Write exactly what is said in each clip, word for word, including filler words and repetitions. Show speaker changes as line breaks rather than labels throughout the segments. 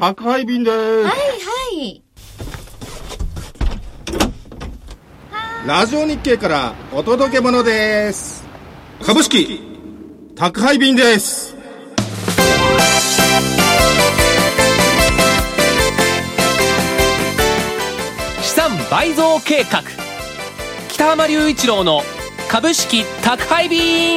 宅配便です。はい
はい。
ラジオ日経からお届け物です。株式宅配便です。
資産倍増計画、北浜隆一郎の株式宅配便。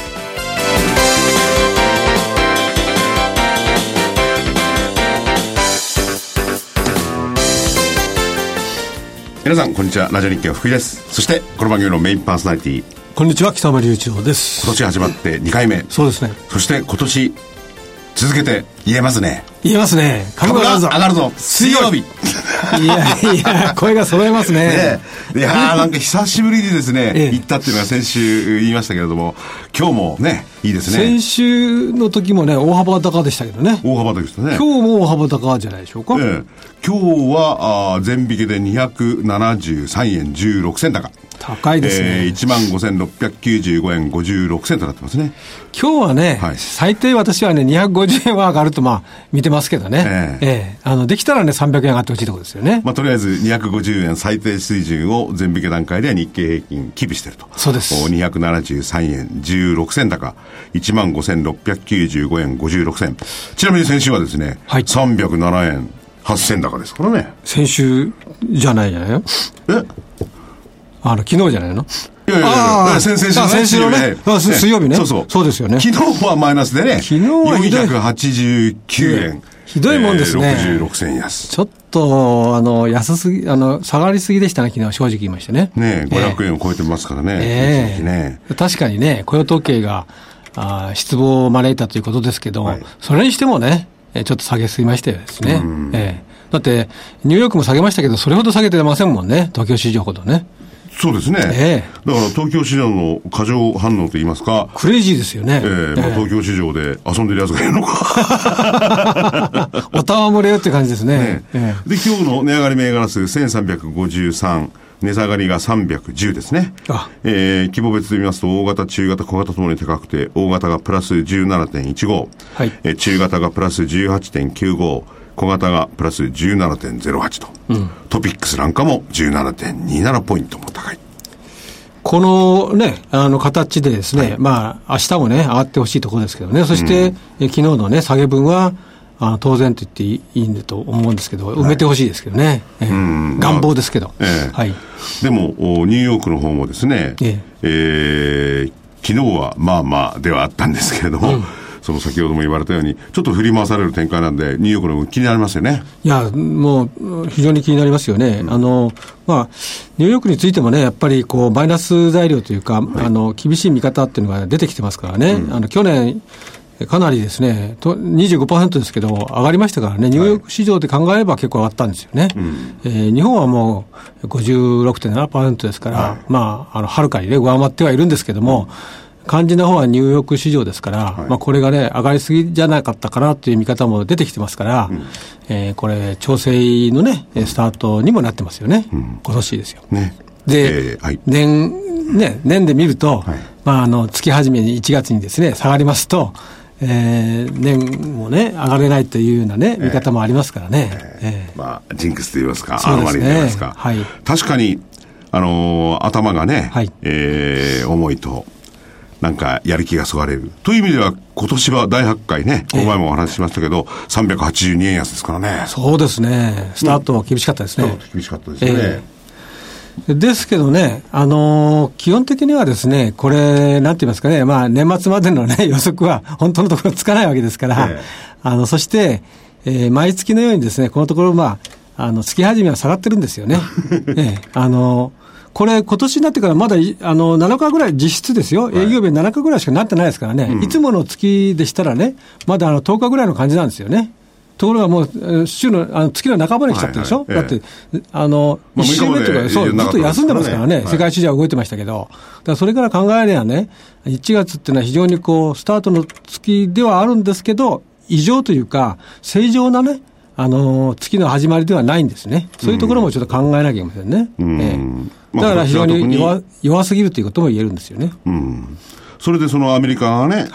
皆さんこんにちは。ラジオ日経福井です。そしてこの番組のメインパーソナリティ、
こんにちは、北浜隆一郎です。
今年始まってにかいめ。
そうですね。
そして今年続けて言えますね。
言えますね。
株が上がるぞ水曜日。
いやいや、声が揃えますね。
ねえ、いやーなんか久しぶりにですね、ええ、行ったっていうのは先週言いましたけれども、今日もねいいですね。
先週の時もね大幅高でしたけどね。
大幅高でしたね。
今日も大幅高じゃないでしょうか。
ええ、今日はあ全引けでにひゃくななじゅうさんえんじゅうろくせん高。
高いですね。
えー、いちまんごせんろっぴゃくきゅうじゅうごえんごじゅうろくせんとなってますね。
今日はね、はい、最低私はねにひゃくごじゅうえんは上がるとまあ見てますけどね、えーえー、あのできたらねさんびゃくえん上がってほしいところですよね。
まあ、とりあえずにひゃくごじゅうえん最低水準を全引け段階では日経平均キープしていると。
そうです。
にひゃくななじゅうさんえんじゅうろくせん高、いちまんごせんろっぴゃくきゅうじゅうごえんごじゅうろくせん。ちなみに先週はですね、はい、さんびゃくななえんはっせん高ですからね。
先週じゃないじゃないよ。えあの昨日じゃないの。
いやいやいや、先々週のね、
先週のね、水曜日ね。そうそう。そうですよね。
昨日はマイナスでね、昨日はよんひゃくはちじゅうきゅうえん。
ひどいもんですね。
ろくじゅうろくせん安。
ちょっと、あの、安すぎ、あの、下がりすぎでしたね、昨日正直言いましてね。
ねえ、ごひゃくえんを超えてますからね。
ええね、確かにね、雇用統計が、あ失望を招いたということですけど、はい、それにしてもね、ちょっと下げすぎましたよですね。ええだって、ニューヨークも下げましたけど、それほど下げてませんもんね、東京市場ほどね。
そうですね、ええ、だから東京市場の過剰反応といいますか、
クレイジーですよね、
えーまあ、東京市場で遊んでるやつがいるのか
お戯れよって感じですね。ね
ええ、で今日の値上がり銘柄数せんさんびゃくごじゅうさん、値下がりがさんびゃくじゅうですね。あ、えー、規模別で見ますと大型中型小型ともに高くて、大型がプラス じゅうななてんいちご、はい、えー、中型がプラス じゅうはちてんきゅうご、小型がプラス じゅうななてんゼロはち と、うん、トピックスなんかも じゅうななてんにじゅうなな ポイントも高い。
このね、あの形でですね、はい、まあ明日もね上がってほしいところですけどね。そして、うん、昨日のね下げ分はあの当然と言っていいんだと思うんですけど、埋めてほしいですけどね、はい、えーうん、願望ですけど、
まあえーはい、でもニューヨークの方もですね、えーえー、昨日はまあまあではあったんですけれども、うん、その先ほども言われたようにちょっと振り回される展開なんでニューヨークの方気になりますよね。
いやもう非常に気になりますよね、うん、あのまあ、ニューヨークについてもねやっぱりこうマイナス材料というか、はい、あの厳しい見方っていうのが出てきてますからね、うん、あの去年かなりですね にじゅうごパーセント ですけど上がりましたからね、ニューヨーク市場で考えれば結構上がったんですよね、はい、えー、日本はもう ごじゅうろくてんななパーセント ですから、はい、まあ、あのはるかにね上回ってはいるんですけども、うん、肝心な方はニューヨーク市場ですから、はい、まあ、これがね上がりすぎじゃなかったかなという見方も出てきてますから、うん、えー、これ調整のねスタートにもなってますよね、うん、今年ですよ、ね、で、えーはい、年ね年で見ると、はい、まあ、あの月始めにいちがつにですね下がりますと、えー、年もね上がれないというようなね見方もありますからね、えーえーま
あ、ジンクスといいますか、アノマリといいますか、はい、確かに、あのー、頭がね、はい、えー、重いとなんかやる気がそがれるという意味では今年はだいはちかいね、この前もお話ししましたけど、えー、さんびゃくはちじゅうにえん安ですからね。
そうですね、スタートは厳しかったですね、
うん、厳しかったですね、えー
ですけどね、あのー、基本的にはですね、これ、なんて言いますかね、まあ、年末までのね、予測は本当のところつかないわけですから、ええ、あの、そして、えー、毎月のようにですね、このところ、まあ、あの、月始めは下がってるんですよね。ええ、あのー、これ、今年になってからまだ、あの、なのかぐらい実質ですよ、営業日なのかぐらいしかなってないですからね、うん、いつもの月でしたらね、まだあのとおかぐらいの感じなんですよね。ところがもう週のあの月の半ばに来ちゃってるでしょ、はいはい、だって、ええ、あのいっ週目とかそうずっと休んでますからね、はい、世界市場は動いてましたけど、だからそれから考えればね、いちがつっていうのは非常にこうスタートの月ではあるんですけど、異常というか正常なね、あの月の始まりではないんですね。そういうところもちょっと考えなきゃいけませんね、うん、ええ、だから非常に 弱, 弱すぎるということも言えるんですよね、うん、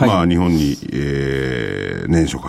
それでそのアメリカがね、はい、まあ、日本に、えー、年初から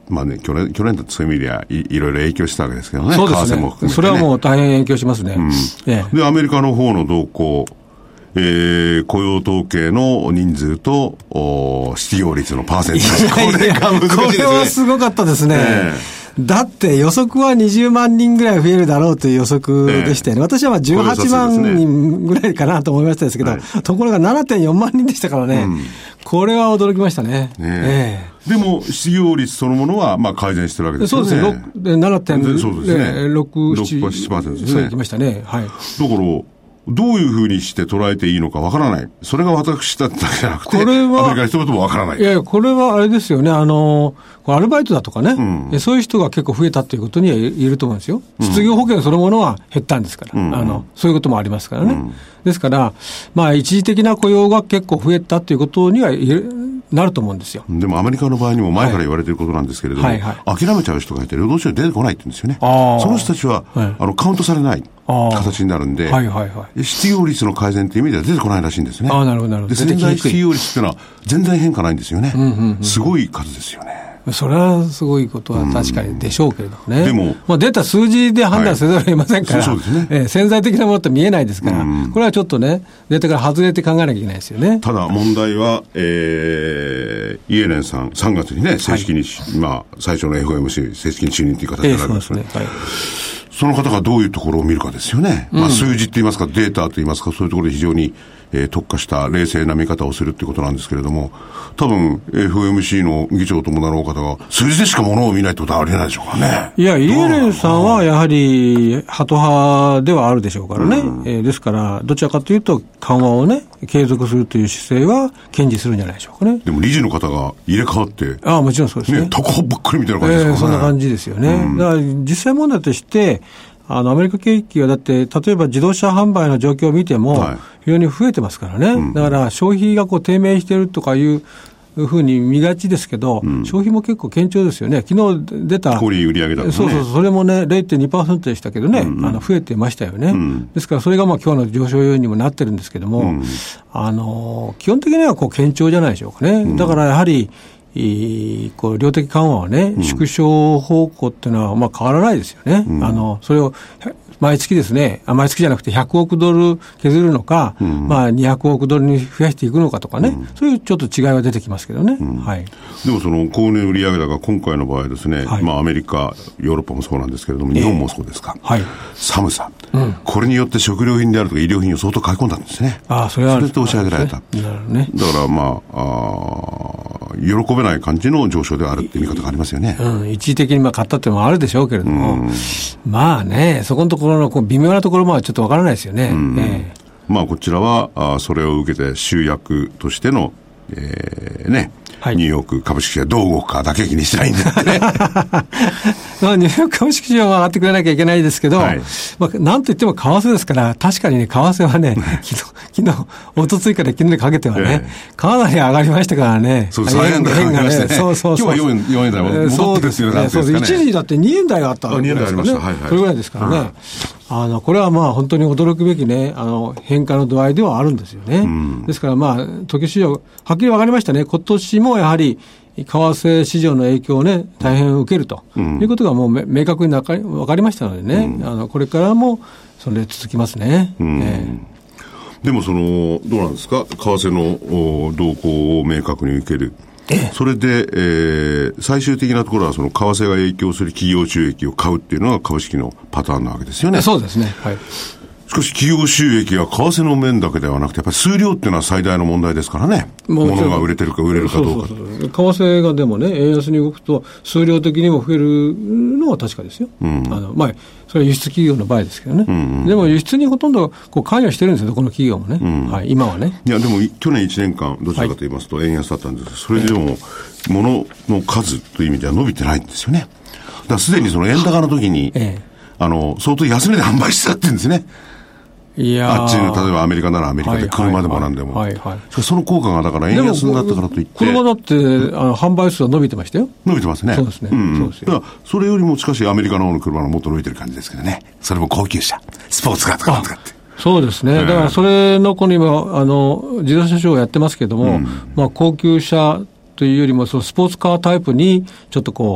まあね、去年、去年だとそういう意味ではい、いろいろ影響したわけですけどね。
そうですね。
為替も含めてね。
それはもう大変影響しますね。うん
ええ、で、アメリカの方の動向、えー、雇用統計の人数と、お失業率のパーセント。これが難しいですね。
これはすごかったですね。えーだって予測はにじゅうまんにんぐらい増えるだろうという予測でしたよね。ええ、私はまあじゅうはちまんにんぐらいかなと思いましたですけど、はい、ところが ななてんよんまんにんでしたからね、うん、これは驚きましたね。ね
ええ、でも失業率そのものはまあ改善してるわけですよね。
そうですね。ななてんろく、
そうですね。
ろく、ななパーセント
ですね。
そういきましたね。はい。
だからどういうふうにして捉えていいのかわからない。それが私だっただけじゃなくて、これはアメリカの人々もわからない。
いやいや、これはあれですよね。あの、アルバイトだとかね、うん、そういう人が結構増えたということには言えると思うんですよ。失業保険そのものは減ったんですから、うん、あの、そういうこともありますからね。うん、ですから、まあ、一時的な雇用が結構増えたということには言えなると思うんですよ。
でもアメリカの場合にも前から言われていることなんですけれども、はいはいはい、諦めちゃう人がいて、労働者に出てこないって言うんですよね。その人たちは、はい、あのカウントされない形になるんで、はいはいはい、失業率の改善っていう意味では出てこないらしいんですね。
あ、なるほどなるほど。
で、潜在失業率っていうのは全然変化ないんですよね。うんうんうん、すごい数ですよね。
それはすごいことは確かにでしょうけれどもね。
でも、
まあ、出た数字で判断せざるを得ませんから、
はい、そうですね。
えー、潜在的なものって見えないですから、これはちょっとね、データから外れて考えなきゃいけないですよね。
ただ問題は、えー、イエレンさん、さんがつにね、正式に、はい、まあ、最初の エフオーエムシー、正式に就任という形になりますね。えー、そうですね。はい。その方がどういうところを見るかですよね。うん、まあ、数字って言いますか、データと言いますか、そういうところで非常に、えー、特化した冷静な見方をするっていうことなんですけれども、多分 エフオーエムシー の議長ともなろう方が数字でしか物を見ないってことはありえないでしょうかね。
いや、イエレンさんはやはりハト派ではあるでしょうからね。うん、えー、ですからどちらかというと緩和をね継続するという姿勢は堅持するんじゃないでしょうかね。
でも理事の方が入れ替わって、
ああ、もちろんそうですね。
ね、タコばっかりみたいな感じですかね。
えー、そんな感じですよね。うん、だから実際問題としてあのアメリカ景気はだって例えば自動車販売の状況を見ても非常に増えてますからね、はい、だから消費がこう低迷しているとかいうふうに見がちですけど、うん、消費も結構堅調ですよね。昨日出た
小売売上だ、ね、
そうそうそれもね ゼロてんにパーセント でしたけどね、うん、あの増えてましたよね、うん、ですからそれがまあ今日の上昇要因にもなってるんですけども、うん、あの基本的にはこう堅調じゃないでしょうかね、うん、だからやはりこう量的緩和はね、うん、縮小方向っていうのはまあ変わらないですよね、うん、あのそれを毎月ですね、毎月じゃなくてひゃくおくドル削るのか、うん、まあにひゃくおくドルに増やしていくのかとかね、うん、そういうちょっと違いは出てきますけどね、うん、はい、
でもその購入売上高今回の場合ですね、はい、まあアメリカヨーロッパもそうなんですけれども日本もそうですか、えーはい、寒さ、うん、これによって食料品であるとか医療品を相当買い込んだんですね。
ああ、それは
それと押し上げられた、
ね、なるほどね、
だからまあ、あ喜べない感じの上昇ではあるっていう見方がありますよね。
うん、一時的にまあ買ったっていうのもあるでしょうけれども、うん、まあね、そこのところのこう微妙なところもちょっとわからないですよね。うん、え
ー、まあこちらはあそれを受けて集約としての、えー、ね、はい、ニューヨーク株式市場どう動くかだけ気にしたいんだってね。
まあ、ニューヨーク株式市場は上がってくれなきゃいけないですけど、はい、まあ、なんといっても為替ですから、確かにね、為替はね、昨日、昨日、おとついから昨日にかけてはね、えー、かなり上がりましたからね。
そう、さんえん台上がりましたね。そうそうそう。今日はよんえん台も戻ってるっていう感じですかね。そうです。一時だってにえん台があったわけですからね。にえん台ありました。はいはい。それぐらいですからね。うん、あの、これはまあ本当に驚くべきね、あの、変化の度合いではあるんですよね。うん、ですからまあ、東京市場、はっきり分かりましたね。今年もやはり、為替市場の影響をね、大変受けると、うん、いうことがもう明確に分かりましたのでね、うん、あの、これからもそれ続きますね。うん、えー、でもその、どうなんですか、為替の動向を明確に受ける。それで、えー、最終的なところはその為替が影響する企業収益を買うっていうのが株式のパターンなわけですよね。
そうですね。はい。
しかし企業収益は為替の面だけではなくてやっぱり数量っていうのは最大の問題ですからね。物が売れてるか売れるかどうか。そうそうそう。
為替がでもね、円安に動くと数量的にも増えるのは確かですよ。うん、あのまあそれは輸出企業の場合ですけどね。うんうん、でも輸出にほとんどこう関与してるんですよ、どこの企業もね。うん、はい、今はね。
いやでも去年いちねんかんどちらかと言いますと円安だったんです。それでも物の数という意味では伸びてないんですよね。だからすでにその円高の時に、ええ、あの相当安値で販売してたって言うんですね。
いや
あっちの例えばアメリカならアメリカで車でもなんでも、はいはいはいはい、その効果がだから円安になったからといって
車だってあの販売数は伸びてましたよ。
伸びてますね。
そうですね、うんうん、そうですよ。
だからそれよりもしかしアメリカの方の車のもっと伸びてる感じですけどね。それも高級車スポーツカーとか使って
そうですね、えー、だからそれの子にもあの自動車ショーをやってますけども、うん、まあ、高級車というよりもそのスポーツカータイプにちょっとこう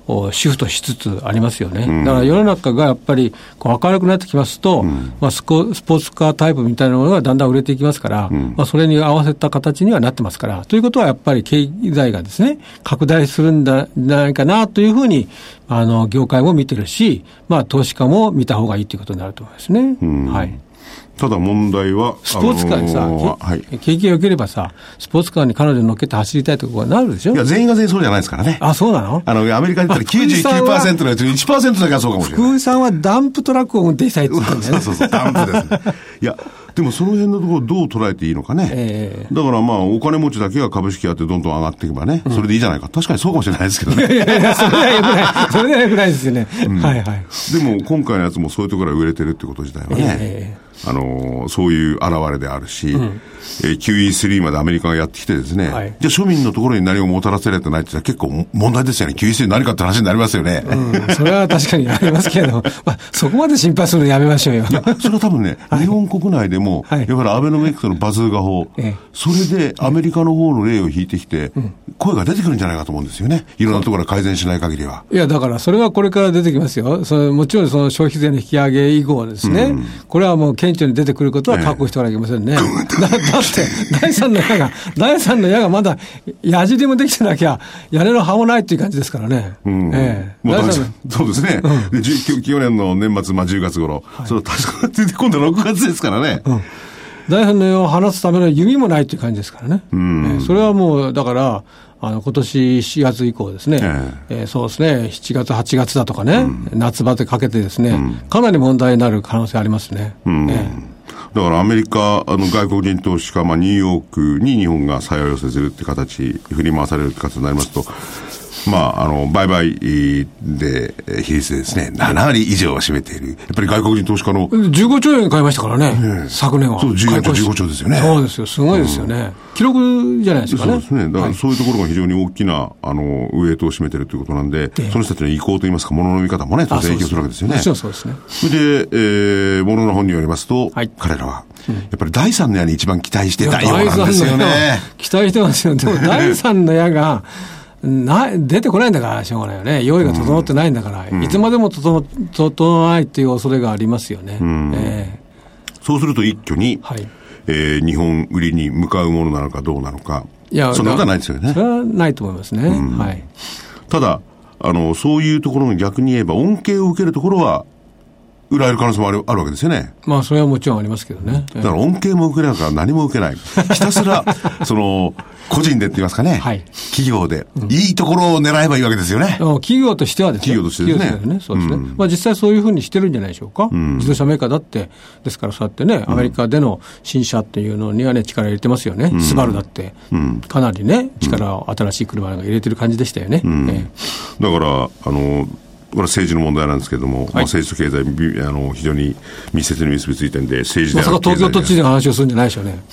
シフトしつつありますよね、うん、だから世の中がやっぱりこう明るくなってきますと、うんまあ、スコスポーツカータイプみたいなものがだんだん売れていきますから、うんまあ、それに合わせた形にはなってますから、ということはやっぱり経済がですね拡大するんじゃないかなというふうにあの業界も見てるし、まあ、投資家も見た方がいいということになると思いますね、うんはい
ただ問題は、
スポーツカーにさ、あのーはい、景気が良ければさ、スポーツカーに彼女乗っけて走りたいところになるでしょ。
いや、全員が全員そうじゃないですからね。
あ、そうなの？
あの、アメリカで言ったら きゅうじゅうきゅうパーセント のやつに いちパーセント だけはそうかもしれない。
福井さんはダンプトラックを運転したいって言ったんだよね。
そうそうそう、ダンプですね。いや、でもその辺のところをどう捉えていいのかね。えー、だからまあ、お金持ちだけが株式やってどんどん上がっていけばね、うん、それでいいじゃないか。確かにそうかもしれないですけどね。
いやいやいや、それは良くない。それは良くないですよね。うん、はいはい。
でも今回のやつもそういうところが売れてるってこと自体はね。えーあのそういう現れであるし、うんえー、キューイースリー までアメリカがやってきてですね、はい、じゃあ庶民のところに何ももたらせれてないってのは結構問題ですよね。 キューイースリー 何かって話になりますよね、
うん、それは確かにありますけれども、まあ、そこまで心配するのやめましょうよ。
いやそれは多分ね、はい、日本国内でも、はい、やっぱりアベノミクスのバズーガ法、ええ、それでアメリカの方の例を引いてきて、うん、声が出てくるんじゃないかと思うんですよね。いろんなところが改善しない限りは。
いやだからそれはこれから出てきますよ。そのもちろんその消費税の引き上げ以降ですね、うん、これはもう顕著に出てくることは確保しておかなきゃいけませんね。ええ、だ, だって第三の矢が第三の矢がまだ矢尻もできてなきゃ屋根の葉もないっていう感じですからね。うんええ、
もうそうですね。うん、で去年の年末、まあ、じゅうがつ頃、はい、それ確かに出て今度ろくがつですからね。うん、
第三の矢を放つための弓もないっていう感じですからね。うんええ、それはもうだからあの今年しがつ以降ですね、えええー、そうですね、しちがつはちがつだとかね、うん、夏場でかけてですね、うん、かなり問題になる可能性ありますね。うんええ
だからアメリカ、あの外国人投資家、まあ、ニューヨークに日本が採用寄せするって形、振り回されるって形になりますと、まあ、あの、売買で、比率でですね、ななわり以上を占めている。やっぱり外国人投資家の。
じゅうごちょうえん買いましたからね、ね昨年は。
そう、じゅうよんちょう、じゅうごちょうですよね。
そうですよ、すごいですよね。うん、記録じゃないですかね。
そうですね。だからそういうところが非常に大きな、はい、あの、ウエイトを占めているということなんで、その人たちの意向といいますか、物の見方もね、当然影響するわけですよね。
もちろんそうですね。
それで、えー、物の本によりますと、はい、彼らは、やっぱり第三の矢に一番期待してたようなんですよね。
期待してますよ。でも第三の矢が、な出てこないんだからしょうがないよね。用意が整ってないんだから、うん、いつまでも整整わないっていう恐れがありますよね。うんえ
ー、そうすると一挙に、はいえー、日本売りに向かうものなのかどうなのか、いやそんなことはないですよね。
それはないと思いますね。うんはい、
ただあのそういうところの逆に言えば恩恵を受けるところは売られる可能性もある、あるわけですよね。
まあそれはもちろんありますけどね。
だから恩恵も受けないから何も受けない。ひたすらその個人でって言いますかね、はい、企業で、うん、いいところを狙えばいいわけですよね。
企業としてはですね。
企業としてですね。
ですねそうですね。うん、まあ実際そういうふうにしてるんじゃないでしょうか。うん、自動車メーカーだってですからそうやってね、アメリカでの新車っていうのにはね力入れてますよね。うん、スバルだって、うん、かなりね力を新しい車が入れてる感じでしたよね。うん
えー、だからあの。これは政治の問題なんですけれども、はいまあ、政治と経済あの非常に密接に結びついてるんで、政治である
まさか東京都知事の話をするんじゃないでしょうね。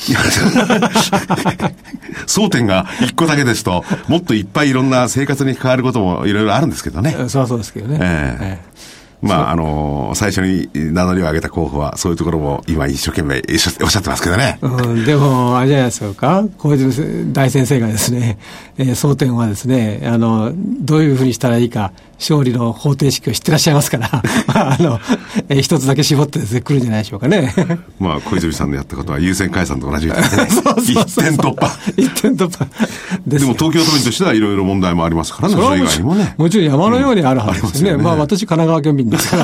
争点が一個だけですと、もっといっぱいいろんな生活に関わることもいろいろあるんですけどね。
そうはそうですけどね。えーえー
まあ、あのー、最初に名乗りを上げた候補は、そういうところも今一生懸命おっしゃってますけどね。
うん、でも、あれじゃないですか、小泉大先生がですね、えー、争点はですね、あの、どういうふうにしたらいいか、勝利の方程式を知ってらっしゃいますから、あの、えー、一つだけ絞ってですね、来るんじゃないでしょうかね。
まあ、小泉さんのやったことは優先解散と同じみたいでね。そうそうそうそう一点突破。
一点突破で。
でも東京都民としてはいろいろ問題もありますからね、それ以外にもね。
もちろん山のようにあるはずですね。うん、ありますよね。まあ、私、神奈川県民ですから、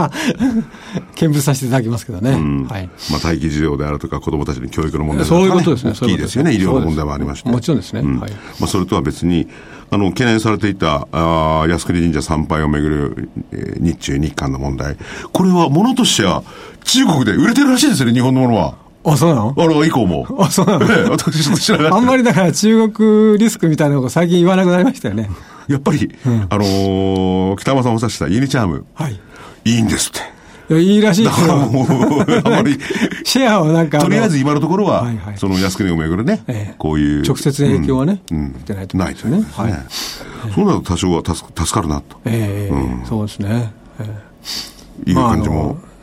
見物させていただきますけどね。うん
はい、まあ、待機児童であるとか、子どもたちの教育の問題とか、
ね、そういうことですね。
大きいですよね。医療の問題もありまして。
もちろんですね。うんはい
まあ、それとは別に、あの、懸念されていた、あ靖国神社参拝をめぐる、えー、日中日韓の問題。これは物としては中国で売れてるらしいですよね、日本のものは。
あ、そうなの？
あの、以降も。
あ、そうなの？
ええ、私ちょっと知らない。
あんまりだから中国リスクみたいなのを最近言わなくなりましたよね。
やっぱり、うん、あのー、北山さんおっしゃったユニチャーム。はい。いいんですって。
いや、いいらしいですよ。
だからもう、あまり。
シェアをなんか。
とりあえず今のところは、はいはい、その靖国をめぐるね、ええ、こういう。
直接影響はね、うん、出てないと思うんですよね。
はい。そうなると多少は助かるなと。
ええ、うん、そうですね。え
え、いう感じも。まあ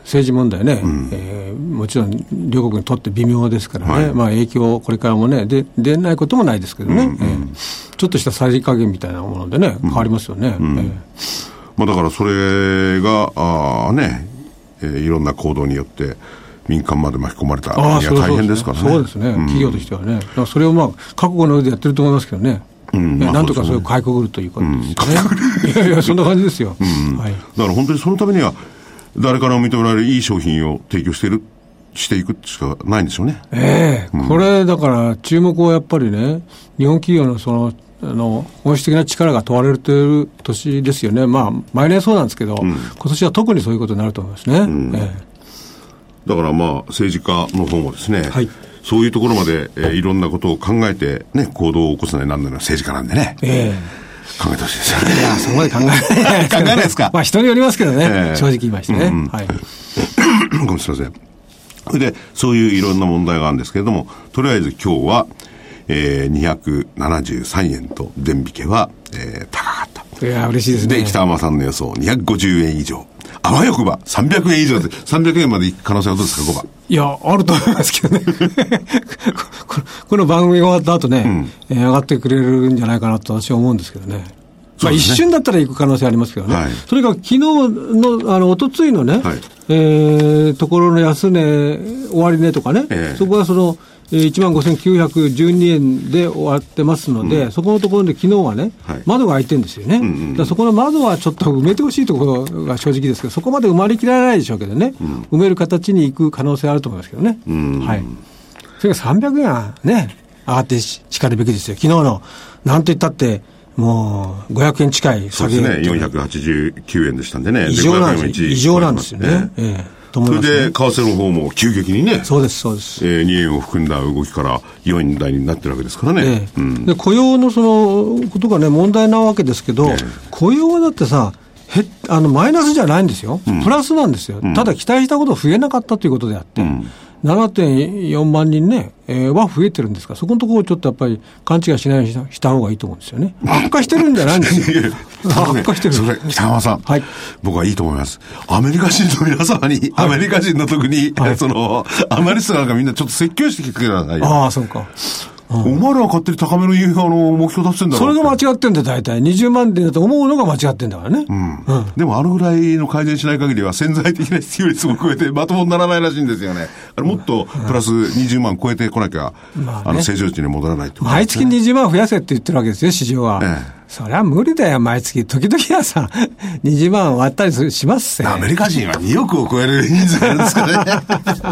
政治問題ね、
うん
えー、もちろん両国にとって微妙ですからね、
はい、
まあ、影響これからもねで出ないこともないですけどね、
うんうん
えー、ちょっとしたさじ加減みたいなものでね、変わりますよね、
うんうん、
えー
まあ、だからそれがあ、ねえー、いろんな行動によって民間まで巻き込まれたいや大変ですからね。
そうですね、うん、企業としてはね、だからそれをまあ覚悟の上でやってると思いますけどね、うん、まあ、なんとかそれをかいくぐるということですね、うん、いやいやそんな感じですよ、
うん、
はい、
だから本当にそのためには誰からも認められるいい商品を提供しているしていくしかないんでしょうね。
ええーうん、これだから注目はやっぱりね、日本企業のそのあの本質的な力が問われている年ですよね。まあ毎年そうなんですけど、うん、今年は特にそういうことになると思いますね、うん、え
ー、だからまあ政治家の方もですね、はい、そういうところまで、えー、いろんなことを考えて、ね、行動を起こさないなんなの政治家なんでね、えー、考えてほしいですよね。
いやそこまで考えない
考えないですか。
まあ人によりますけどね、えー、正直言いましてね、
うんうん、
はい、
ごめんなさい。それでそういういろんな問題があるんですけれども、とりあえず今日はえー、にひゃくななじゅうさんえんと電引けは、えー、高かった。
いや嬉しいですね。
で北浜さんの予想にひゃくごじゅうえん以上、あわよくばさんびゃくえん以上でさんびゃくえんまでいく可能性はどうですか。ごばん。
いやあると思いますけどねこ, この番組が終わった後ね、うん、えー、上がってくれるんじゃないかなと私は思うんですけどね。まあ、一瞬だったら行く可能性ありますけどね、はい、それから昨日のあの一昨日のね、はい、えー、ところの安値終値とかね、えー、そこはそのいちまんごせんきゅうひゃくじゅうにえんで終わってますので、うん、そこのところで昨日はね、はい、窓が開いてるんですよね、うんうん、だからそこの窓はちょっと埋めてほしいところが正直ですけど、そこまで埋まりきらないでしょうけどね、うん、埋める形に行く可能性あると思いますけどね、うん、はい、それがさんびゃくえんはね上がってしかるべきですよ。昨日のなんといったってもうごひゃくえん近い下げ、
そうですね、よんひゃくはちじゅうきゅうえんでしたんでね、
異常なんですよ、異常なんですよね、ええ、と思いますね。
それで為替の方も急激にね、
そうですそうです、
えー、にえんを含んだ動きからよえん台になってるわけですからね、
ええ、うん、で雇用のそのことがね問題なわけですけど、ええ、雇用はだってさへあのマイナスじゃないんですよ、うん、プラスなんですよ、うん、ただ期待したこと増えなかったということであって、うん、ななてんよんまんにんね、えー、は増えてるんですから、そこのところをちょっとやっぱり勘違いしないようにした、方がいいと思うんですよね。悪化してるんじゃないんですよ。悪化してる。
それ、北浜さん、はい、僕はいいと思います。アメリカ人の皆様に、はい、アメリカ人の特に、はい、その、アナリストなんかみんなちょっと説教してきてくださいよ。
ああ、そうか。
お前らは勝手に高めのあの目標出してんだろう。
それが間違ってんだよ、大体。にじゅうまんてんだと思うのが間違ってんだからね。
うんうん、でもあのぐらいの改善しない限りは潜在的な失業率も超えてまともにならないらしいんですよね。あれもっとプラスにじゅうまん超えてこなきゃ、まあね、あの正常値に戻らないってことですね。
毎月にじゅうまん増やせって言ってるわけですよ、市場は。ええ、そりゃ無理だよ、毎月。時々はさ、にじゅうまん割ったりしますせ。
アメリカ人はにおくを超える人数なんですかね。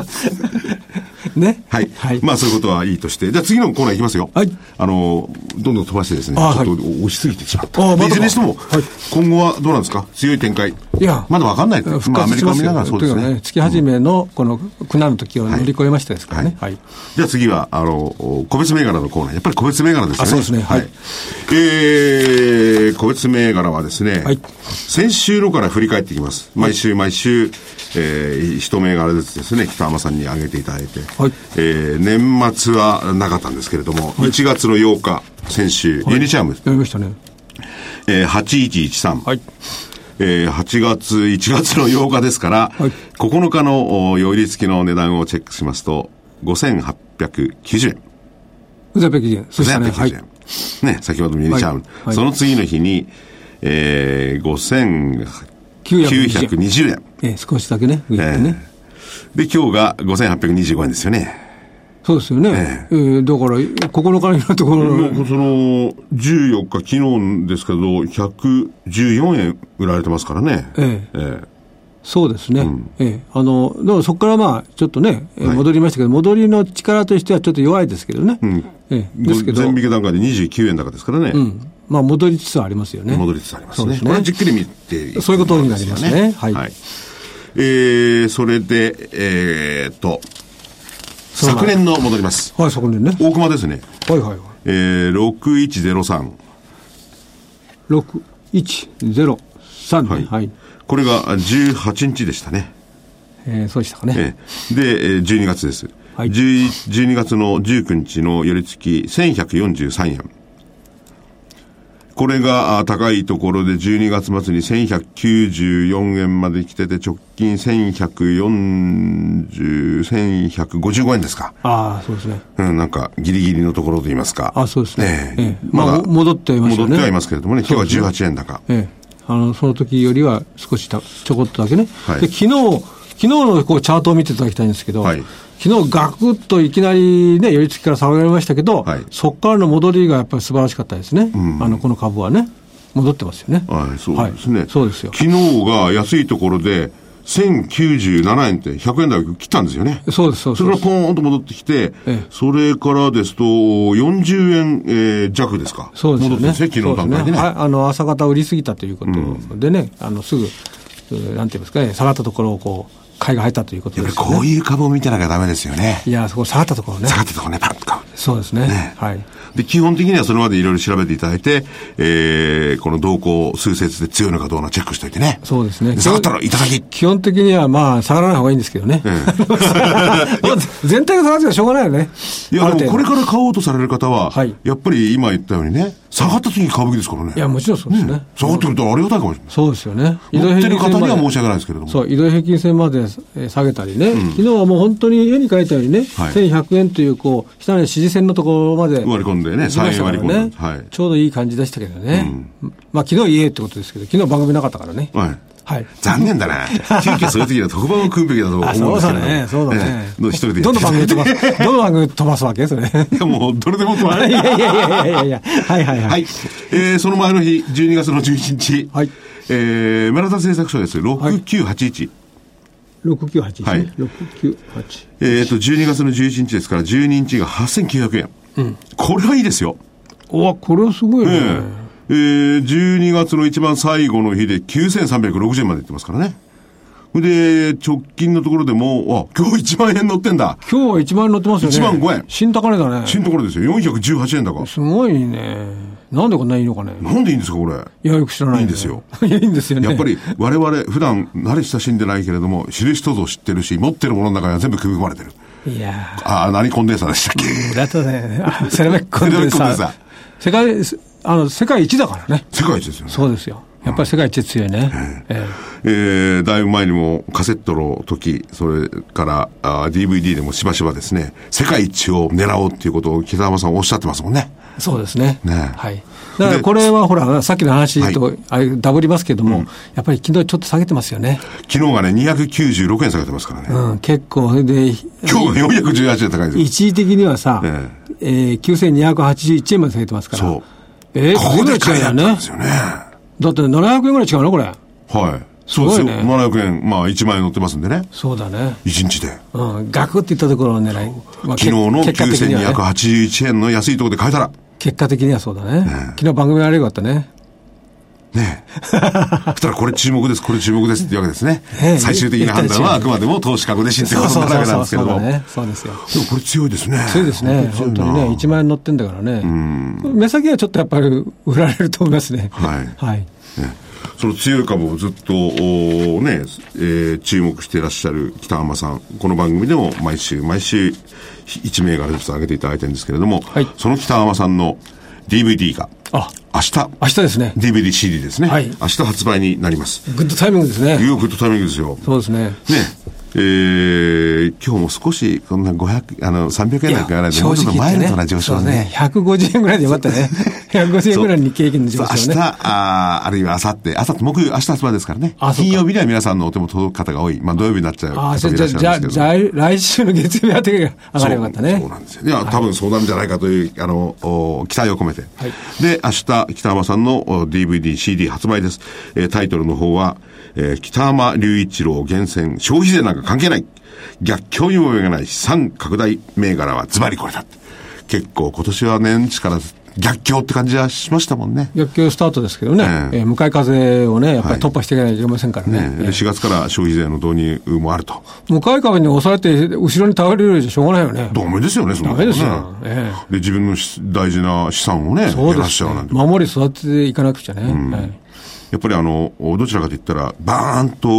ね。
はい。はい。まあそういうことはいいとして。じゃあ次のコーナーいきますよ。はい。あの、どんどん飛ばしてですね、ちょっと押しすぎてしまった。ああ、まだ。いずれにしても、はい、今後はどうなんですか、強い展開。いや、まだわかんない。まあアメリカを見ながらそうですね。
月始めのこの苦難の時を乗り越えましたですからね。はい。
じゃあ次は、あの、個別銘柄のコーナー。やっぱり個別銘柄ですよね。
あ、そうですね。はい。
えー、個別銘柄はですね、はい、先週のから振り返っていきます。毎週毎週、えー、一銘柄ずつですね、北浜さんに挙げていただいて、はい、えー、年末はなかったんですけれども、はい、いちがつのようか、先週、はい、ユニチャーム。
やりましたね。
えー、はちいちいちさん。はい。えー、はちがつ、いちがつのようかですから、はい、ここのかの寄り付きの値段をチェックしますと、ごせんはっぴゃくきゅうじゅうえん。
ごせんはっぴゃくきゅうじゅうえん。
ごせんはっぴゃくきゅうじゅうえん。はい、ね、先ほどもユニチャーム。はいはい、その次の日に、えー、ごせんきゅうひゃくにじゅうえん。
えー、少しだけね、上行ってね、
えー。で、今日がごせんはっぴゃくにじゅうごえんですよね。
そうですよね。えーえー、だから、ここのかのところの。
その、じゅうよっか、昨日ですけど、ひゃくじゅうよんえん売られてますからね。えー、えー、
そうですね。うん、えー、あの、でもそこからまあ、ちょっとね、はい、戻りましたけど、戻りの力としてはちょっと弱いですけどね。うん、
えー、ですけど。全引き段階でにじゅうきゅうえん高ですからね。うん。
まあ、戻りつつありますよね。
戻りつつありますね。これじっくり見ていく、
そういうことになりますね。はい。はい、
えー、それで、えー、っと、昨年の戻ります。
はい、昨年ね。
大熊ですね。
はいはいはい。
えー、ろくいちゼロさん。
ろくいちゼロさん、ね、はい。はい。
これがじゅうはちにちでしたね。
えー、そうでしたかね。
えー、で、じゅうにがつです。はい。じゅうにがつのじゅうくにちの寄り付きせんひゃくよんじゅうさんえん。 これが高いところでじゅうにがつ末にせんひゃくきゅうじゅうよんえんまで来てて、直近せんひゃくよんじゅう、せんひゃくごじゅうごえんですか。
ああ、そうですね。
うん、なんかギリギリのところと言いますか。
あ、そうですね。
ええ
ええ、まあ、ま戻ってはいますよね。
戻ってはいますけれどもね、今日はじゅうはちえん高。
ええ、あの、その時よりは少したちょこっとだけね。
はい、
で、昨日、昨日のこうチャートを見ていただきたいんですけど、はい、昨日ガクッといきなりね、寄り付きから下がりましたけど、はい、そこからの戻りがやっぱり素晴らしかったですね。うん、あの、この株はね、戻ってますよね。
はい、そうですね。はい、
そうですよ。
昨日が安いところで、せんきゅうじゅうななえんってひゃくえん台切ったんですよね。
そうです、そうです。
それからポーンと戻ってきて、ええ、それからですと、よんじゅうえん、えー、弱ですか。
そうですね。
戻ってですね、昨日段階でね。
あ, あの、朝方売りすぎたということでね、うん、あの、すぐ、なんていうんですかね、下がったところをこう、買いが入ったということですね。
やっぱりこういう株を見てなきゃダメですよね。
いや、そこ下がったところね。
下がったところね、パッと買う。
そうですね。ね、はい。
で、基本的にはそれまでいろいろ調べていただいて、えー、この動向、数節で強いのかどうかチェックしておいてね。
そうですね。
下がったらいただき。
基本的にはまあ、下がらない方がいいんですけどね。うん、全体が下がってはしょうがないよね。
いや、でもこれから買おうとされる方は、はい、やっぱり今言ったようにね、下がった時に買うべきですからね。
いや、もちろんそうですね。うん、
下がってくるとありがたいかもしれない。
そうですよね。
持ってる方には申し訳ないですけれども。
そう、移動平均線まで下げたりね。うん、昨日はもう本当に絵に描いたようにね、はい、せんひゃくえんという、こう、下の支持線のところまで、
割り込んでね、さんえん割り込んで、はい、
ちょうどいい感じでしたけどね。うん、まあ、昨日言えってことですけど、昨日番組なかったからね。
はい。はい、残念だな。急遽そういう時には特番を組むべきだと思うんですけど。
そうだね、そうだね。
えー、一人で
どの番組飛ばす、どの番組飛ばすわけそれ。い
や、もう、どれでも飛ばす。
いやいやいやいやいやはいはいはい。
はい。えー、その前の日、じゅうにがつのじゅういちにち。はい。えー、村田製作所です。ろくきゅうはちいち。
ろくきゅうはちいち、ね。はい。ろくきゅうはち。
えっと、じゅうにがつのじゅういちにちですから、じゅうににちがはっせんきゅうひゃくえん。うん。これはいいですよ。
おこれはすごいね。えー
えー、じゅうにがつの一番最後の日できゅうせんさんびゃくろくじゅうえんまでいってますからね。で、直近のところでも、あ、今日いちまんえん乗ってんだ。
今日はいちまんえん乗ってますよね。
いちまんごえん。
新高値だね。
新高値ですよ。よんひゃくじゅうはちえんだか。
すごいね。なんでこんないいのかね。
なんでいいんですか、これ。
いや、よく知らない、ね。
いいんですよ。
いや、いいんですよね。
やっぱり、我々、普段、慣れ親しんでないけれども、知る人ぞ知ってるし、持ってるものの中には全部組み込まれてる。
いや
ああ、何コンデンサーでしたっけ。
だとね、セラミックコンデンサー。世界、あの、世界一だからね。
世界一ですよね。
そうですよ。やっぱり世界一強いね。
えーえーえー、だいぶ前にもカセットの時、それからあ ディーブイディー でもしばしばですね、世界一を狙おうっていうことを北浜さんおっしゃってますもんね。
そうですね。ね、はい。だからこれはほら、さっきの話と、はい、あれダブりますけども、うん、やっぱり昨日ちょっと下げてますよね。
昨日がね、にひゃくきゅうじゅうろくえん下げてますからね。
うん、結構。で、
今日がよんひゃくじゅうはちえん高いですよ。
一時的にはさ、ねえー、きゅうせんにひゃくはちじゅういちえんまで下げてますから。そう。えー、
ここで買いだったんですよね。
だってななひゃくえんぐらい違うのこれ。
はい。そうですよ。ね、ななひゃくえん、まあいちまんえん乗ってますんでね。
そうだね。
いちにちで。
うん。ガクっていったところを狙い。
まあ、昨日のきゅうせんにひゃくはちじゅういちえんの安いところで買えたら。
結果的にはそうだね。ね昨日番組あれよかったね。
ねえ。そしたらこれ注目です、これ注目ですっていうわけですね。ね最終的な判断はあくまでも投資株でしってことになるわけなんですけども。
そうね。そうですよ。
でもこれ強いですね。
強いですね。本当にね、いちまんえん乗ってんだからね。うん。目先はちょっとやっぱり売られると思いますね。
はい。
はい。ね
その強い株をずっと、ね、えー、注目していらっしゃる北浜さん。この番組でも毎週、毎週、いち銘柄ずつ上げていただいてるんですけれども、はい、その北浜さんの ディーブイディー が、あ、明日。
明日ですね。
ディーブイディーシーディー ですね。はい。明日発売になります。
グッドタイミングですね。
いや、グッドタイミングですよ。
そうですね。
ね。えー、今日も少し、こんなごひゃく、あの、さんびゃくえんなんかやらないと、もうちょっとマイルドな上昇ね。
ひゃくごじゅうえんぐらいでよかったね。ひゃくごじゅうえんぐらいに日経平均の上昇ね。
明日、ああるいは明後日、明後日、木曜、明日発売ですからね。金曜日には皆さんのお手元届く方が多い。まあ土曜日になっちゃう方がいらっしゃるんですけど。ああ、じゃあ、じゃあ、来週の月曜日あたりが上がればよかったね。 そうなんですよ。いや、多分そうなんじゃないかという、あの、期待を込めて。はい、で、明日、北浜さんの ディーブイディー、シーディー 発売です。えー、タイトルの方は、えー、北浜隆一郎厳選、消費税なんか関係ない。逆境にもめがない資産拡大銘柄はズバリこれだ。結構今年は年始から逆境って感じはしましたもんね。
逆境スタートですけどね、えーえー、向かい風をねやっぱり突破していかないといけませんからね。はいね
えー、しがつから消費税の導入もあると。
向かい風に押されて後ろに倒れるよりじゃしょうがないよね。
ダメですよね、そんな
ことね。ダメですよ。え
ー、で自分の大事な資産をね減らしちゃうなんて。
守り育てていかなくちゃね。うんはい、
やっぱりあのどちらかといったらバーンと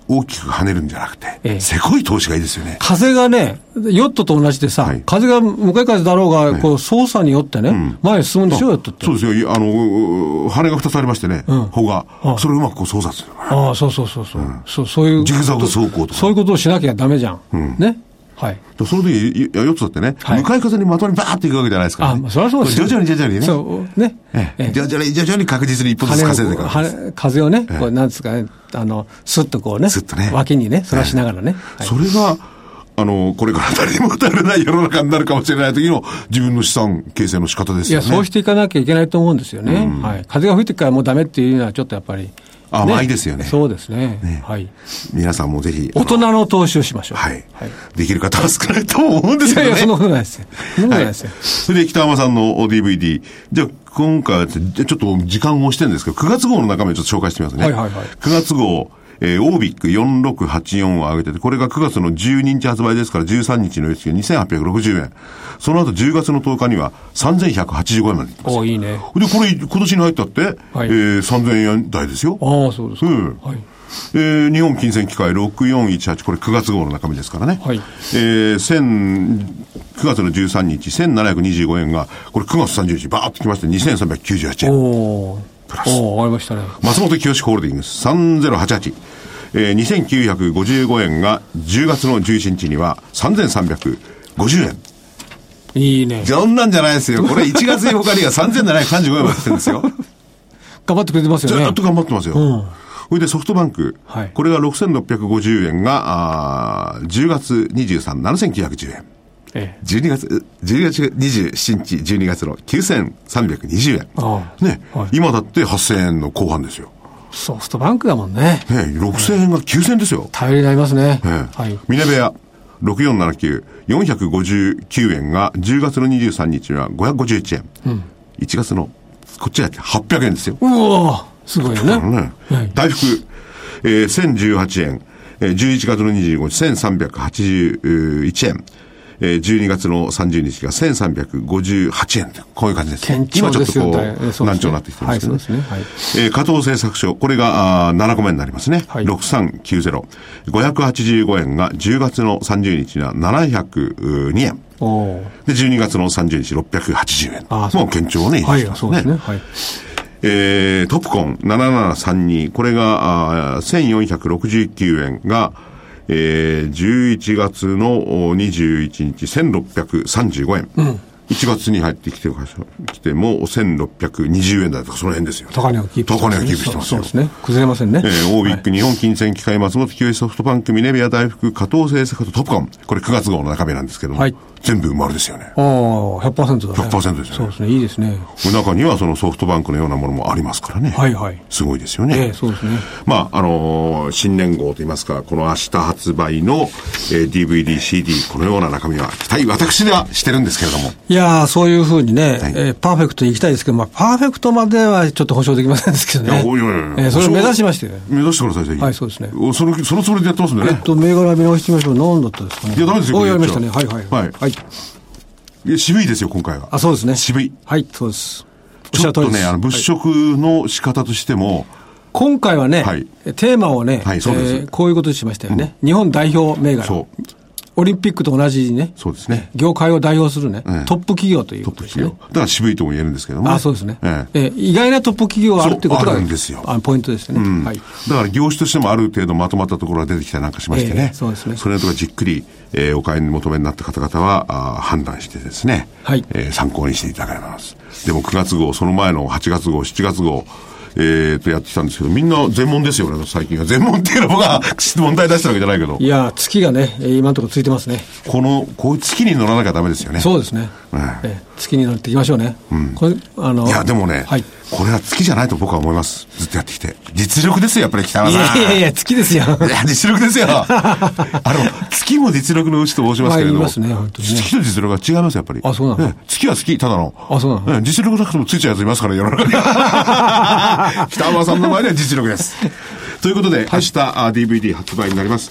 大きく跳ねるんじゃなくて、ええ、せこい投資がいいですよね。
風がね、ヨットと同じでさ、はい、風が向かい風だろうが、こう操作によってね、うん、前に進むんでしょ、ヨットって。
そうですよ。あの、羽がふたつありましてね、うん、帆が。それをうまくこう操作する。
ああ、そうそうそうそう、うん、そう。そういう。
ジグザグ走行とか。
そういうことをしなきゃダメじゃん。うん、ね。はい。
その時、ヨットだってね、はい、向かい風にまともにバーっていくわけじゃないですからね。
あ、そりゃそうですよ。
徐々に徐々にね。
そう、ね。
ええ、徐々に徐々に確実に一歩ずつ稼いでいくから
です。風をね、こうなんですかね、あの、スッとこうね。
スッとね。
脇にね、そらしながらね。
はい、それが、あの、これから誰にも頼れない世の中になるかもしれない時の自分の資産形成の仕方ですよね。
いや、そうしていかなきゃいけないと思うんですよね。うん、はい。風が吹いてからもうダメっていうのはちょっとやっぱり。
甘いですよね。
そうですね。ね、はい。
皆さんもぜひ。
大人の投資をしましょう。
はい。はい、できる方は少ないと思うんですけどね。
いやいや、そんなことないですよ。そんなことないですよ。はい、
それで北山さんの ディーブイディー。じゃあ、今回はちょっと時間を押してるんですけど、くがつ号の中身をちょっと紹介してみますね。はいはいはい。くがつ号、えー、オービックよんろくはちよんを上げてて、これがくがつのじゅうににち発売ですからじゅうさんにちの予期がにせんはっぴゃくろくじゅうえん。その後じゅうがつのとおかにはさんぜんひゃくはちじゅうごえんまでいきます。
お、いいね。
で、これ今年に入ったって、はい、えー、さんぜんえん台ですよ。
ああ、そうですか。うん。はい。
えー、日本金銭機械ろくよんいちはち、これくがつ号の中身ですからね。はい。えー、くがつのじゅうさんにち、せんななひゃくにじゅうごえんが、これくがつさんじゅうにち、バーッときましてにせんさんびゃくきゅうじゅうはちえん。
おー。プラス。おー、上がりましたね。
松本清ホールディングスさんぜろはちはち。えー、にせんきゅうひゃくごじゅうごえんがじゅうがつのじゅうしちにちにはさんぜんさんびゃくごじゅうえん。
いいね。
そんなんじゃないですよ。これいちがつに他にはさんぜんななひゃくさんじゅうごえんまで来てるんですよ。
頑張ってくれてますよね。
ずっと頑張ってますよ。うん。それでソフトバンク。はい。これがろくせんろっぴゃくごじゅうえんが、あじゅうがつにじゅうさん、ななせんきゅうひゃくじゅうえん。ええ。じゅうにがつ、じゅうにがつにじゅうしちにち、じゅうにがつのきゅうせんさんびゃくにじゅうえん。ああ。ね、はい。今だってはっせんえんの後半ですよ。
ソフトバンクだもんね。
ね、ろくせんえんがきゅうせんえんですよ。
頼りになりますね。
ね、はい。ミネベアろくよんななきゅう、よんひゃくごじゅうきゅうえんがじゅうがつのにじゅうさんにちにはごひゃくごじゅういちえん。うん。いちがつの、こっちははっぴゃくえんですよ。
うわすごいよね。ね、
はい、大福、えー、せんじゅうはちえん、えー、じゅういちがつのにじゅうごにち、せんさんびゃくはちじゅういちえん。えー、じゅうにがつのさんじゅうにちがせんさんびゃくごじゅうはちえん。こういう感じです。
堅調ですよ。
今ちょっとこう、難聴になってきてますけどね。はい、そうですね。はい。えー、加藤製作所。これが、あななこめになりますね。はい。ろくさんきゅうゼロ。ごひゃくはちじゅうごえんがじゅうがつのさんじゅうにちにはななひゃくにえん。おで、じゅうにがつのさんじゅうにちろっぴゃくはちじゅうえん。ああ、もう堅調ね。
はい、そうですね。はい。
えー、トップコンななななさんに。これが、あせんよんひゃくろくじゅうきゅうえんが、えー、じゅういちがつのにじゅういちにちせんろっぴゃくさんじゅうごえん。うん。いちがつに入ってきて、きてもせんろっぴゃくにじゅうえん台とかその辺ですよ。
高値をキープしてます、ね。
高値をキープしてますよ。
そうですね。崩れませんね。
えー、オービック、はい、日本金銭機械、松本清ソフトバンク、ミネビア大福、加藤製作とトップコン。これくがつ号の中身なんですけども。はい。全部丸ですよね。
ああ、ひゃくパーセント だね。
ひゃくパーセント ですよね。
そうですね。いいですね。
中にはそのソフトバンクのようなものもありますからね。はいはい。すごいですよね。
ええ、そうですね。
まあ、あのー、新年号といいますか、この明日発売の、えー、ディーブイディー、シーディー、このような中身は期待、私ではしてるんですけれども。
いやー、そういうふうにね、はい、えー、パーフェクトに行きたいですけど、まあ、パーフェクトまではちょっと保証できませんですけどね。いや、いやいやいや、えー、それを目指しましてね。
目指してください、ぜひ。
はい、そうですね。
その、そのつもりでやってますんでね。
えっと、銘柄見直してみましょう。何だったですかね。
いや、ダメですよ。
お、やりましたね。はいはい。はい。はい。
いや、渋いですよ、今回は。
あ、そうですね。
渋い。
はい、そうです。
ちょっとね、あの、物色の仕方としても、はい、
今回はね、はい、テーマをね、
はい、そうです、えー、
こういうことにしましたよね。うん、日本代表銘柄。そう。オリンピックと同じね。
そうですね。
業界を代表するね、ええ、トップ企業ということですね。
トップ企業。だから渋いとも言えるんですけども、ね。
あ、そうですね。ええええ、意外なトップ企業があるってことが、
あるんですよ。
あ、ポイントですね、うん。はい。
だから業種としてもある程度まとまったところが出てきたりなんかしましてね。
ええ、そうですね。
それとかじっくり、えー、お買い求めになった方々は、あ判断してですね。はい。えー、参考にしていただけます。でもくがつ号、その前のはちがつ号、しちがつ号、えーとやってきたんですけど、みんな全問ですよね、最近は。全問っていうのが問題出したわけじゃないけど。
いや、月がね、今のところついてますね。
この、こういう月に乗らなきゃダメですよね。
そうですね。うん、えー、月に乗っていきましょうね。うん。これ、あの。
いや、でもね、はい、これは月じゃないと僕は思います。ずっとやってきて。実力ですよ、やっぱり北山さん。
いやいやいや、月ですよ。
いや、実力ですよ。あの、月も実力のうちと申しますけれども。
まあ、言いますね、本当にね。
月と実力は違います、やっぱり。
あ、そうなの、
ね、月は月、ただの。
あ、そうなの、
ね、実力なくてもついちゃうやついますから、世の中に。北山さんの前では実力です。ということで、はい、明日、ディーブイディー 発売になります。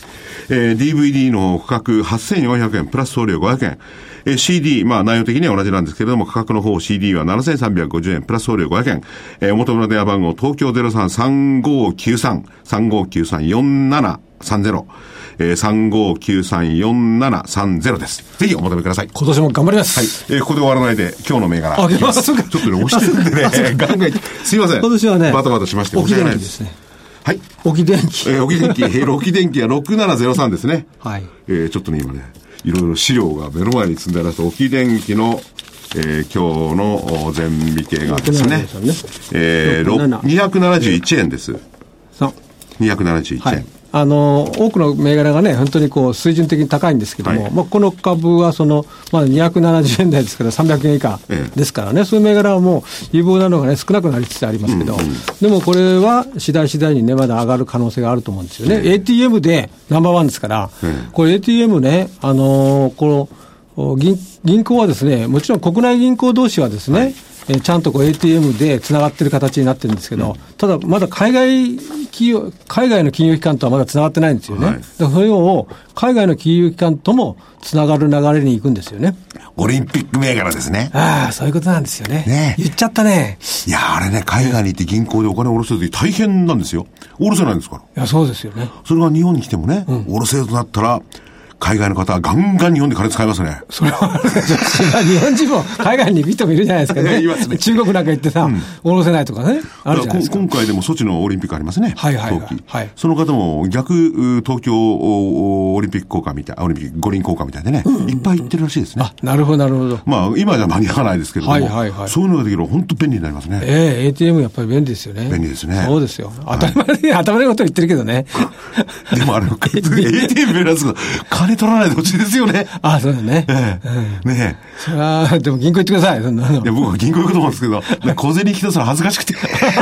えー、ディーブイディー の価格はっせんよんひゃくえん、プラス送料ごひゃくえん。えー、シーディー、まあ内容的には同じなんですけれども、価格の方 シーディー はななせんさんびゃくごじゅうえん、プラス送料ごひゃくえん。えー、お求めの電話番号、東京 ゼロさん さんごきゅうさん さんごきゅうさん よんななさんゼロ。えー、さんごきゅうさん よんななさんゼロです。ぜひお求めください。
今年も頑張ります。
はい。えー、ここで終わらないで、今日の銘柄。
あ、まあ、
ちょっとね、押してるんでね、ガンガン、すいません。
今年はね、
バタバタしまして、
沖電機ですね。
はい。
沖電機。
えー、沖電機、えー、沖電機はろくななゼロさんですね。
はい。
えー、ちょっとね、今ね、いろいろ資料が目の前に積んであります。沖電機の、えー、今日の前日経がですね、えー、にひゃくななじゅういちえんです。
そう。
にひゃくななじゅういちえん。はい、
あの多くの銘柄がね、本当にこう水準的に高いんですけども、はい、まあ、この株はその、まあ、にひゃくななじゅうえん台ですから、さんびゃくえん以下ですからね、ええ、そういう銘柄はもう、有望なのが、ね、少なくなりつつありますけど、うんうん、でもこれは次第次第にね、まだ上がる可能性があると思うんですよね、ええ、エーティーエム でナンバーワンですから、ええ、これ、エーティーエム ね、あのこの銀、銀行はですね、もちろん国内銀行同士はですね、はい、えちゃんとこう エーティーエム でつながっている形になってるんですけど、うん、ただ、まだ海外企業、海外の金融機関とはまだつながってないんですよね。はい、だからそれを海外の金融機関ともつながる流れに行くんですよね。
オリンピック銘柄ですね。
ああ、そういうことなんですよね。ね、言っちゃったね。
いや、あれね、海外に行って銀行でお金を下ろすとき大変なんですよ。下ろせないんですから。
いや、そうですよね。
それが日本に来てもね、うん、下ろせるとなったら、海外の方はガンガン日本で金使いますね。
それはあるでしょ。日本人も海外に行く人もいるじゃないですかね。ね、中国なんか行ってさ、うん、下ろせないとかね。あるじゃないですか。
今回でもソチのオリンピックありますね。
はいはいはい、はい。
その方も逆、東京オリンピック効果みたい、オリンピック五輪効果みたいでね、うん、いっぱい行ってるらしいですね。
あ、なるほどなるほど。
まあ、今じゃ間に合わないですけれども、はいはいはい、そういうのができると本当便利になりますね。
ええー、エーティーエム やっぱり便利ですよね。
便利ですね。
そうですよ。当たり前に、はい、当たり前のこと言ってるけどね。
でもあれ、エーティーエム 便利なんですけど、金取らないでほしいですよね。
ああ、そうだね。ええ。うん、ねえ。それは、でも銀行行ってください。そんなの。
いや、僕は銀行行くと思うんですけど、小銭引き出すの恥ずかしくて。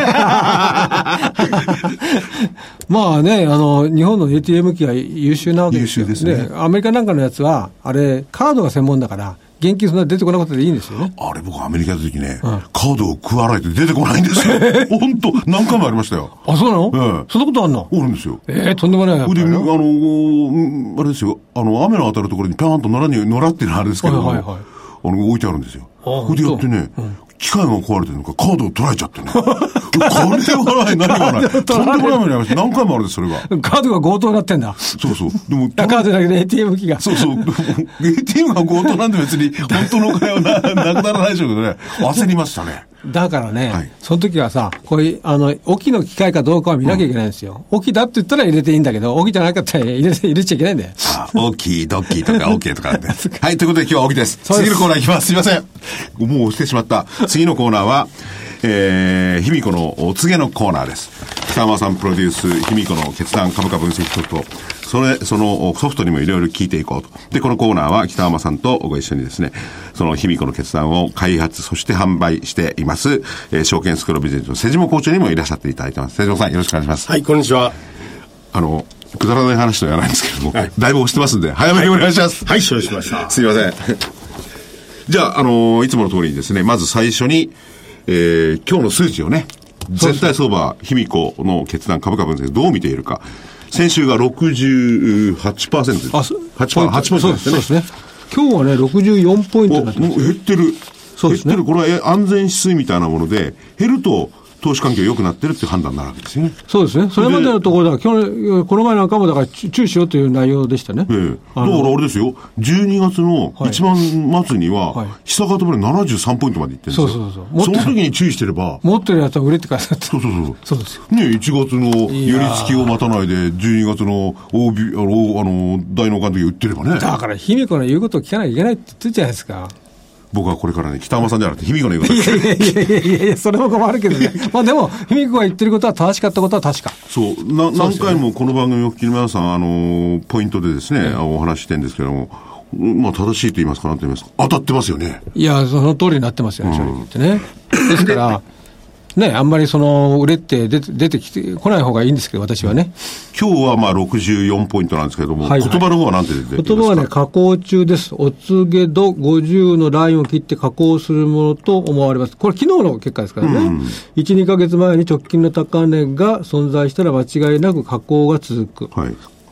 まあね、あの、日本の エーティーエム 機は優秀なわけですよ。
優秀ですね。
で、アメリカなんかのやつは、あれ、カードが専門だから、現金そんな出てこなかったでいいんですよね。
あれ、僕アメリカの時ね、うん、カードを食わないと出てこないんですよ。本当何回もありましたよ。
あ、そうなの？
ええ。
そんなことあんの？
あるんですよ。
ええー、とんでもない。
で、あの、あれですよ、あの、雨の当たるところにピャーンと野良に、野良っていうのはあれですけども、はいはいはい、あの、置いてあるんですよ。これでやってね、うん、機械が壊れてるのか、カードを取られちゃってね。これはない、何がない。とんでもない目にありました。何回もあるんです、それが。
カードが強盗になってんだ。
そうそう。でも、
カードだけで エーティーエム 機が。
そうそう。エーティーエム が強盗なんで別に、本当のお金はな、なくならないでしょうけどね。焦りましたね。
だからね、はい、その時はさ、こういう、あの、沖きの機械かどうかは見なきゃいけないんですよ。沖、うん、だって言ったら入れていいんだけど、沖じゃなかったら入れて、入れちゃいけないんだよ。
あ、沖、ドッキーとかオッケーとかって。はい、ということで今日は沖です。次のコーナー行きます。すいません。もう押してしまった。次のコーナーは、えー、卑弥呼のお告げのコーナーです。北山さんプロデュース、卑弥呼の決断株価分析ソフト。それ、そのソフトにもいろいろ聞いていこうと。で、このコーナーは北山さんとご一緒にですね、その卑弥呼の決断を開発、そして販売しています、えー、証券スクールビジネスの瀬島校長にもいらっしゃっていただいてます。瀬島さん、よろしくお願いします。
はい、こんにちは。
あの、くだらない話とは言わないんですけども、はい、だいぶ押してますんで、早めにお願いします。
はい、承知しました。
すいません。じゃあ、あのー、いつもの通りにですね、まず最初に、えー、今日の数値をね、絶対相場、卑弥呼の決断株価分析どう見ているか。先週が ろくじゅうはちパーセント です。あ、はちパーセント、はちポイントですね。そうですね。
今日はね、ろくじゅうよんポイントになってます。
減ってる。そうですね。減ってる。これは安全指数みたいなもので、減ると、投資環境良くなってるっていう判断になるわけですよね。
そうですね。それまでのところでは、今日、この前なんかもだから注意しようという内容でしたね。ええ。
だからあれですよ、じゅうにがつの一番末には、はい、下方までななじゅうさんポイントまでいってるんですよ。
そうそうそう。
その時に注意してれば。
持ってるやつは売れって書いてあった。
そうそうそう。
そうですよ。
ね、いちがつの寄り付きを待たないで、じゅうにがつの大び、あの、あの、大納会の時売ってればね。
だから、卑弥呼の言うことを聞かなきゃいけないって言ってるじゃないですか。
僕はこれからね、北山さんじゃなくて、卑弥呼の言うこと
いやいやいやいやいや、それも困るけどね。まあでも、卑弥呼が言ってることは正しかったことは確か。
そう。な、何回もこの番組をお聞きの皆さん、あの、ポイントでですね、うん、お話してるんですけども、まあ正しいと言いますか、なんと言いますか、当たってますよね。
いや、その通りになってますよね、正直言ってね。ですから、ね、あんまりその売れって出て、出てきてこない方がいいんですけど、私はね。
今日はまあろくじゅうよんポイントなんですけれども、はいはい、言葉の方は何て出てますか？
言葉はね、下降中です。お告げ度ごじゅうのラインを切って下降するものと思われます。これ昨日の結果ですからね。うん、いち、にかげつまえに直近の高値が存在したら間違いなく下降が続く。はい。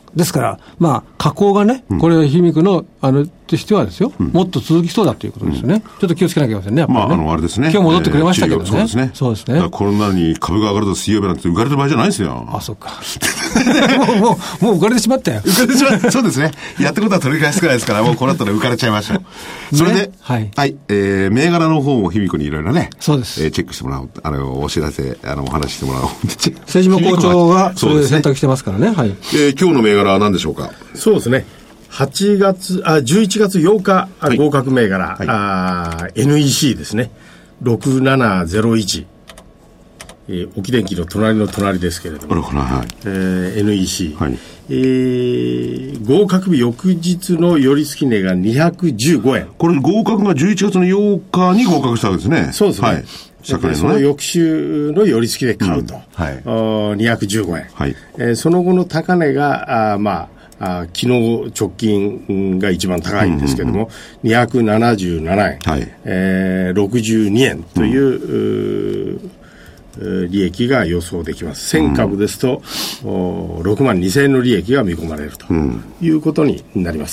ですから、まあ、加工がね、これ、卑弥呼の、あの、としてはですよ、うん、もっと続きそうだということですよね。うん、ちょっと気をつけなきゃいけませんね、やっぱりね。
まあ、あの、あれですね。
今日戻ってくれましたけどね。えー、そうですね。そうですね。
コロナに株が上がると水曜日なんて浮かれてる場合じゃないですよ。
あ、そっか。もう、もう、もう浮かれてしまったよ。
浮かれてしまった。そうですね。やってることは取り返すくらいですから、もうこうなったら浮かれちゃいましょう。それで、ね、はい。はい。えー、銘柄の方も卑弥呼にいろいろね。
そうです。
えー、チェックしてもらおう。あの、お知らせ、あの、お話してもらおう。
政治も好調が、それで選択してますからね。はい。
えー、今日の銘柄は何でしょうか。
そうですね。はちがつ、あ、じゅういちがつようか、はい、合格銘柄、はい、あ エヌイーシー ですね。ろくななゼロいち。えー、沖電機の隣の隣ですけれども。はい、えー、エヌイーシー。はい、えー、合格日翌日の寄り付き値がにひゃくじゅうごえん。
これ合格がじゅういちがつのようかに合格したわけですね。
そうですね。はい。社会のね、その翌週の寄り付きで買うと。うん、はい。にひゃくじゅうごえん。はい。えー、その後の高値が、あまあ、あ昨日直近が一番高いんですけども、うんうんうん、にひゃくななじゅうななえん、はい、えー、ろくじゅうにえんという、うん、利益が予想できます。せんかぶですと、うん、ろくまんにせんえんの利益が見込まれるということになります。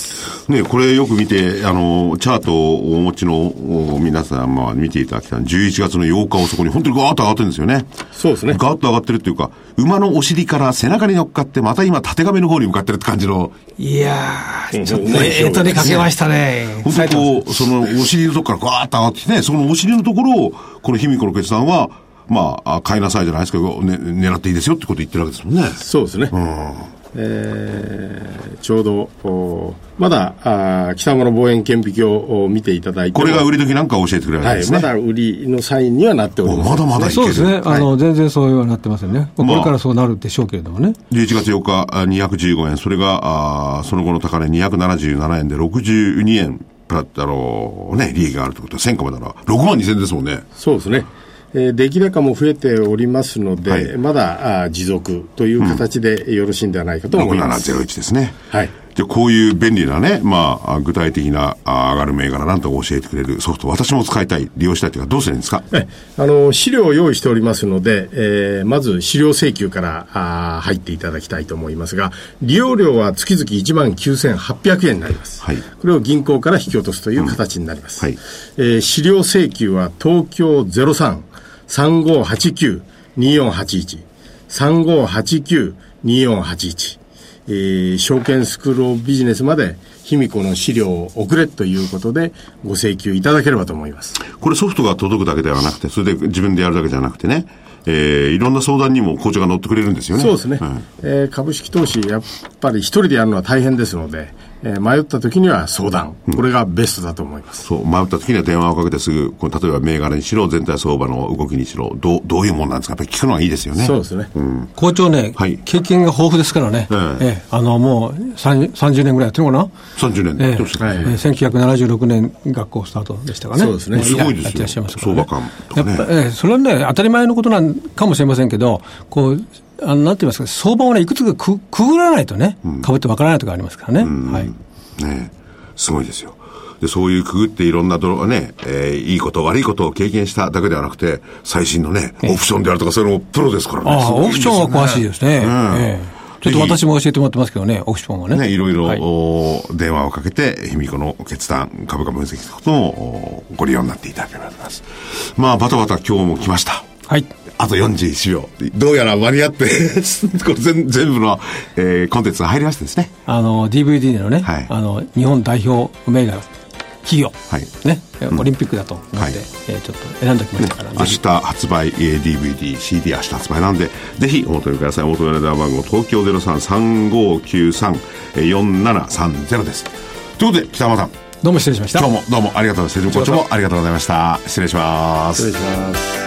うん、ね、これよく見て、あの、チャートをお持ちの皆さん、まあ、見ていただきたいじゅういちがつのようかをそこに本当にガーッと上がってるんですよね。
そうですね。
ガーッと上がってるっていうか、馬のお尻から背中に乗っかって、また今、縦亀の方に向かってるって感じの。
いやー、ちょっとね、えーとね、かけましたね。
本当にこう、そのお尻のとこからガーッと上がってきてね、そのお尻のところを、この卑弥呼の決断は、まあ、買いなさいじゃないですけど、ね、狙っていいですよってこと言ってるわけですもんね。
そうですね。うん、えー、ちょうど、まだ、あ北村望遠顕微鏡を見ていただいて。
これが売り時なんか教えてくれるわけですね。
はい、まだ売りのサインにはなっております、ね。
まだまだいける。
そうですね。あの、はい、全然そういうはなってませんね。これからそうなるでしょうけれどもね。
じゅういちがつようか、にひゃくじゅうごえん。それが、あその後の高値にひゃくななじゅうななえんでろくじゅうにえん、プラッ、あの、ね、利益があるということはせんかぶならろくまんにせんですもんね。
そうですね。えー、出来高も増えておりますので、はい、まだあ持続という形でよろしいんではないかと思います。
ろくななゼロいちですね。
はい。
じゃあこういう便利なね、まあ、具体的な上がる銘柄なんとか教えてくれるソフト、私も使いたい、利用したいというかどうするんですか？
え、あの、資料を用意しておりますので、えー、まず資料請求からあ入っていただきたいと思いますが、利用料は月々いちまんきゅうせんはっぴゃくえんになります。はい。これを銀行から引き落とすという形になります。うん、はい。えー、資料請求は東京 ゼロさん さんごはちきゅう によんはちいち さんごはちきゅう によんはちいち、えー、証券スクールオブビジネスまで卑弥呼の資料を送れということでご請求いただければと思います。
これソフトが届くだけではなくて、それで自分でやるだけじゃなくてね、えー、いろんな相談にも校長が乗ってくれるんですよね。
そうですね。うん、えー、株式投資やっぱり一人でやるのは大変ですので、えー、迷った時には相談、これがベストだと思います。
うん、そう迷った時には電話をかけてすぐ、この例えば銘柄にしろ全体相場の動きにしろ、どうどういうもんなんですか。やっぱり聞くのがいいですよね。
そうですね。
うん、校長ね、はい、経験が豊富ですからね。えーえー、あのもうさんじゅうねんぐらいやってるのかな。
さんじゅうねん。え
ーはいえー、せんきゅうひゃくななじゅうろくねん学校スタートでしたかね。
そうですね。
すごいですよ。
やってらっしゃいますからね。
相場感とかね。
やっぱ、えー、それはね当たり前のことなんかもしれませんけど、こうあのなんて言いますか、相場をねいくつかくくぐらないとね、株ってわからないところありますからね。うん、はい。
ね、すごいですよ。で、そういうくぐっていろんなドロね、えー、いいこと悪いことを経験しただけではなくて、最新のね、オプションであるとかそういうのもプロですからね。
ああ、オプションは詳しいですね。うん、えー、ちょっと私も教えてもらってますけどね、オプションはね。
ね、いろいろ、はい、電話をかけて、卑弥呼の決断、株価分析ということもご利用になっていただければと思います。まあ、バタバタ今日も来ました。
はい。
あとよんじゅういちびょう。どうやら間に合って、これ全全部の、えー、コンテンツが入りましてですね。
あの、ディーブイディー のね、はい、あの、日本代表銘柄、企業、はい、ね、オリンピックだと思って、はい、えー、ちょっと選んでおきましたから、ね、
明日発売、えー、ディーブイディー、シーディー 明日発売なんで、ぜひお求めください。お求めの電話番号、東京 ゼロさん さんごきゅうさん よんななさんゼロ です。ということで、北山さん。
どうも失礼しました。
今日もどうもありがとうございました。セジムコーチもありがとうございました。失礼します。
失礼します。